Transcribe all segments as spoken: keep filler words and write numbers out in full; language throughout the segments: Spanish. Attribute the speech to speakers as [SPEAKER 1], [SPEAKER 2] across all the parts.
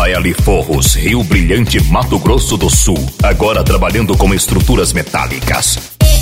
[SPEAKER 1] Rafael Forros, Rio Brilhante, Mato Grosso do Sul. Agora trabalhando com estruturas metálicas.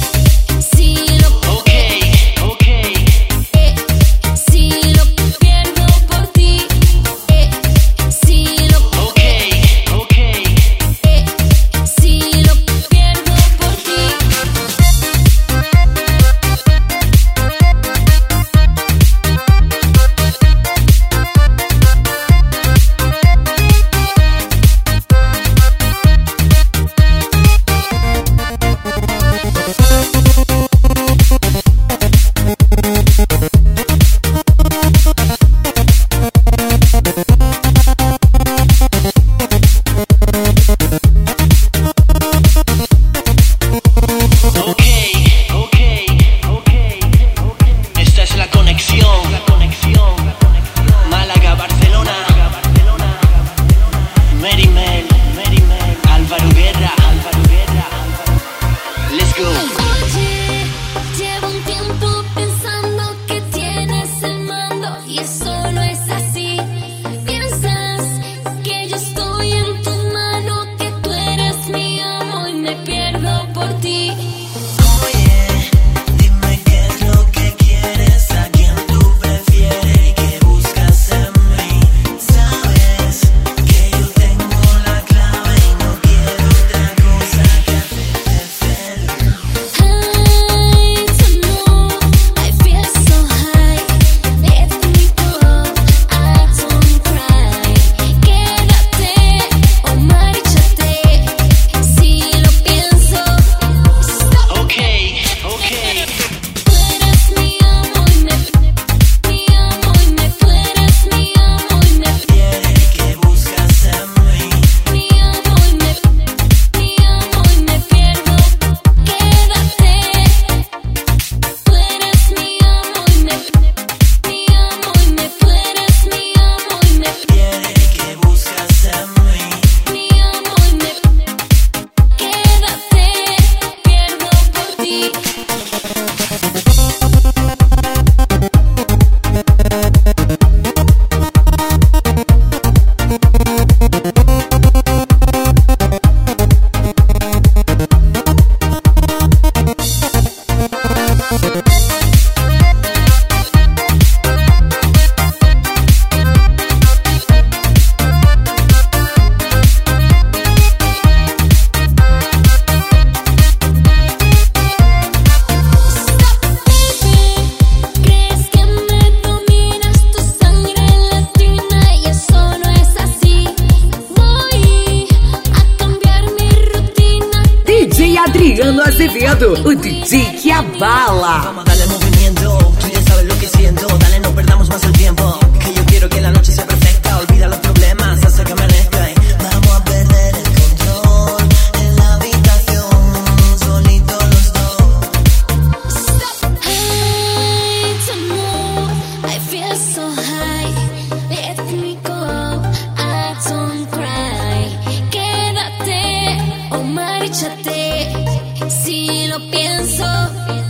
[SPEAKER 2] Adriano Azevedo, o D J que abala.
[SPEAKER 3] Vamos a darle movimiento, tú ya sabes lo que siento. Dale, no perdamos más el tiempo, que yo quiero que la noche sea perfecta. Olvida los problemas, hasta que amanezca. Vamos a perder el control en la habitación, solitos los dos.
[SPEAKER 4] Hey, to move, I feel so high. Let me go, I don't cry. Quédate o márchate. Si lo pienso.